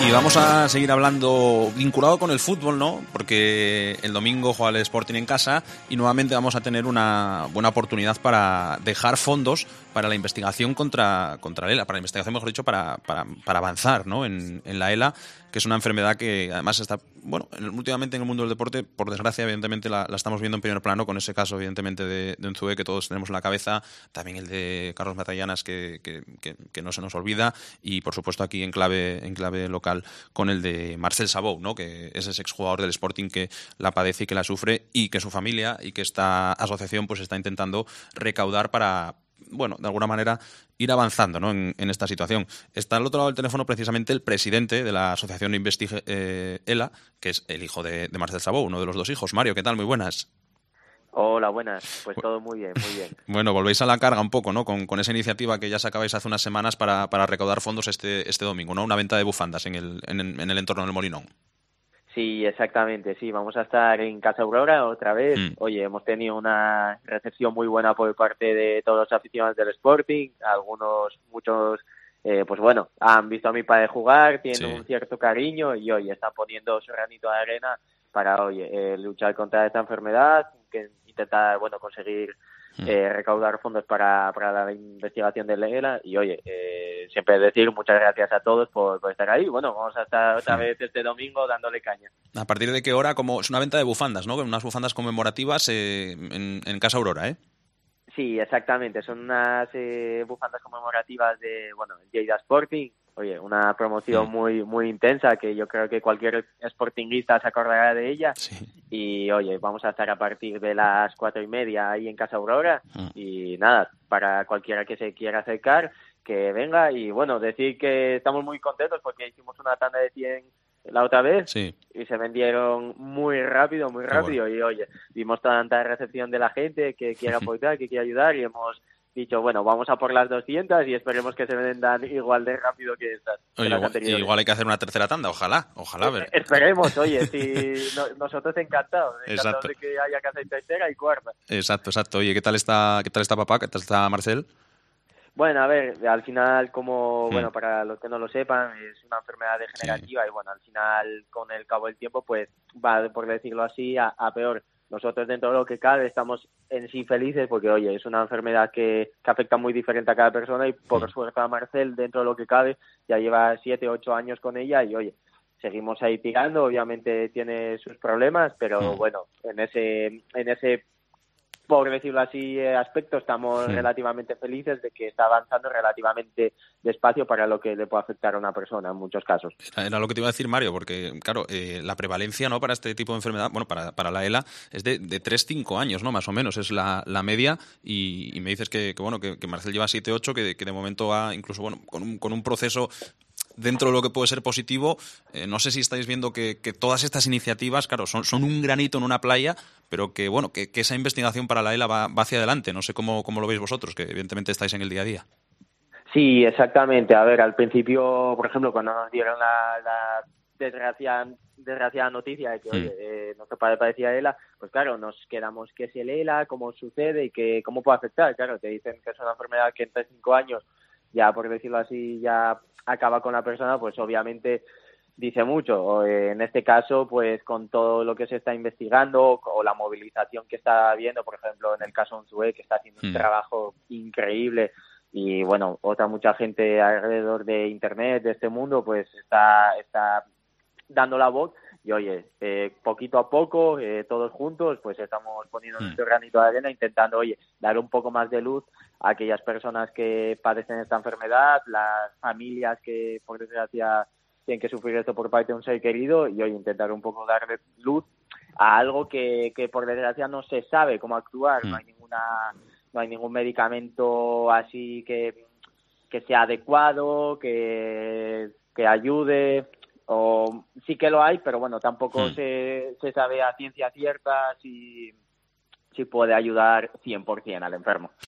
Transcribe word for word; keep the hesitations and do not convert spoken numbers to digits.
Y vamos a seguir hablando vinculado con el fútbol, ¿no? Porque el domingo juega el Sporting en casa y nuevamente vamos a tener una buena oportunidad para dejar fondos para la investigación contra, contra la ELA, para la investigación, mejor dicho, para, para, para avanzar, ¿no? en, en la ELA, que es una enfermedad que además está, bueno, últimamente en el mundo del deporte, por desgracia, evidentemente la, la estamos viendo en primer plano con ese caso, evidentemente, de, de Unzué que todos tenemos en la cabeza, también el de Carlos Matallanas que, que, que, que no se nos olvida, y por supuesto aquí en clave, en clave local con el de Marcel Sabou, ¿no? Que es ese exjugador del Sporting que la padece y que la sufre, y que su familia y que esta asociación pues está intentando recaudar para, bueno, de alguna manera ir avanzando, ¿no? en, en esta situación. Está al otro lado del teléfono precisamente el presidente de la asociación Investige eh, ELA, que es el hijo de, de Marcel Sabou, uno de los dos hijos. Mario, ¿qué tal? Muy buenas. Hola, buenas. Pues todo muy bien, muy bien. Bueno, volvéis a la carga un poco, ¿no? Con, con esa iniciativa que ya sacabais hace unas semanas para, para recaudar fondos este, este domingo, ¿no? Una venta de bufandas en el, en, en el entorno del Molinón. Sí, exactamente, sí. Vamos a estar en Casa Aurora otra vez. Mm. Oye, hemos tenido una recepción muy buena por parte de todos los aficionados del Sporting. Algunos, muchos, eh, pues bueno, han visto a mi padre jugar, tienen sí. un cierto cariño y hoy están poniendo su granito de arena para, oye, eh, luchar contra esta enfermedad, que intentar, bueno, conseguir eh, recaudar fondos para, para la investigación de la ELA. Y oye, eh, siempre decir muchas gracias a todos por, por estar ahí. Bueno, vamos a estar otra vez este domingo dándole caña. ¿A partir de qué hora? Como es una venta de bufandas, ¿no? Unas bufandas conmemorativas eh, en, en Casa Aurora, ¿eh? Sí, exactamente. Son unas eh, bufandas conmemorativas de, bueno, Lleida Sporting. Oye, una promoción sí. muy muy intensa que yo creo que cualquier sportinguista se acordará de ella. Sí. Y oye, vamos a estar a partir de las cuatro y media ahí en Casa Aurora. Mm. Y nada, para cualquiera que se quiera acercar, que venga. Y bueno, decir que estamos muy contentos porque hicimos una tanda de cien la otra vez sí. y se vendieron muy rápido, muy rápido. Bueno. Y oye, vimos tanta recepción de la gente que quiere apoyar, que quiere ayudar, y hemos dicho, bueno, vamos a por las doscientas y esperemos que se vendan igual de rápido que estas. Oye, que igual, igual hay que hacer una tercera tanda, ojalá, ojalá. Eh, ver. Esperemos, oye, si no, nosotros encantados, encantados exacto. de que haya que hacer tercera y cuarta. Exacto, exacto. Oye, ¿qué tal está, qué tal está papá? ¿Qué tal está Marcel? Bueno, a ver, al final, como, mm. bueno, para los que no lo sepan, es una enfermedad degenerativa sí. y bueno, al final, con el cabo del tiempo, pues va, por decirlo así, a, a peor. Nosotros, dentro de lo que cabe, estamos en sí felices porque, oye, es una enfermedad que, que afecta muy diferente a cada persona y por mm. suerte a Marcel, dentro de lo que cabe, ya lleva siete, ocho años con ella y, oye, seguimos ahí tirando. Obviamente tiene sus problemas, pero mm. bueno, en ese, en ese por decirlo así, aspecto, estamos sí. relativamente felices de que está avanzando relativamente despacio para lo que le puede afectar a una persona en muchos casos. Era, era lo que te iba a decir, Mario, porque, claro, eh, la prevalencia, ¿no?, para este tipo de enfermedad, bueno, para, para la ELA, es de, de tres a cinco años, ¿no?, más o menos, es la, la media, y, y me dices que, que bueno, que, que Marcel lleva siete ocho, que, que de momento va incluso, bueno, con un, con un proceso dentro de lo que puede ser positivo. Eh, no sé si estáis viendo que, que todas estas iniciativas, claro, son, son un granito en una playa, pero que, bueno, que, que esa investigación para la ELA va, va hacia adelante. No sé cómo, cómo lo veis vosotros, que evidentemente estáis en el día a día. Sí, exactamente. A ver, al principio, por ejemplo, cuando nos dieron la, la desgraciada, desgraciada noticia de que, mm. oye, eh, nuestro padre padecía ELA, pues claro, nos quedamos, ¿qué es el ELA? ¿Cómo sucede? ¿Y que, cómo puede afectar? Claro, te dicen que es una enfermedad que en tres a cinco años, ya por decirlo así, ya acaba con la persona, pues obviamente dice mucho. En este caso, pues con todo lo que se está investigando o la movilización que está habiendo, por ejemplo, en el caso de Unzué, que está haciendo un mm. trabajo increíble, y bueno, otra mucha gente alrededor de Internet, de este mundo, pues está, está dando la voz. Y oye, eh, poquito a poco, eh, todos juntos, pues estamos poniendo mm. nuestro granito de arena, intentando, oye, dar un poco más de luz a aquellas personas que padecen esta enfermedad, las familias que, por desgracia, tienen que sufrir esto por parte de un ser querido, y hoy intentar un poco darle luz a algo que, que por desgracia no se sabe cómo actuar. Mm. No hay ninguna, no hay ningún medicamento así que, que sea adecuado, que, que ayude, o sí que lo hay, pero bueno, tampoco mm. se, se sabe a ciencia cierta si, si puede ayudar cien por ciento al enfermo.